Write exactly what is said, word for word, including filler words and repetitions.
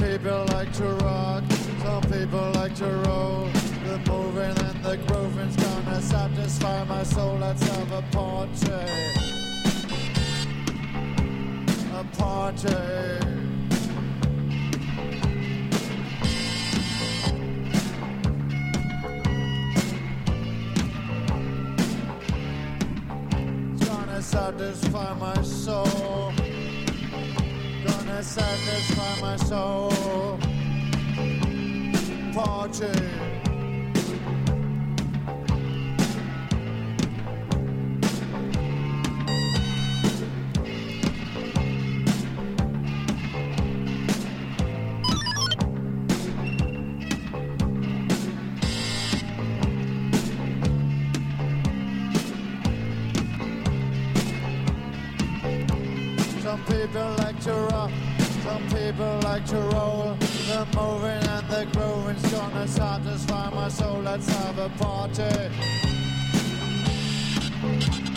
people like to rock, some people like to roll. The moving and the grooving's gonna satisfy my soul. Let's have a party, a party. Satisfy my soul, gonna satisfy my soul. Party. Some people like to rock, some people like to roll. The moving and the grooving's gonna satisfy my soul. Let's have a party.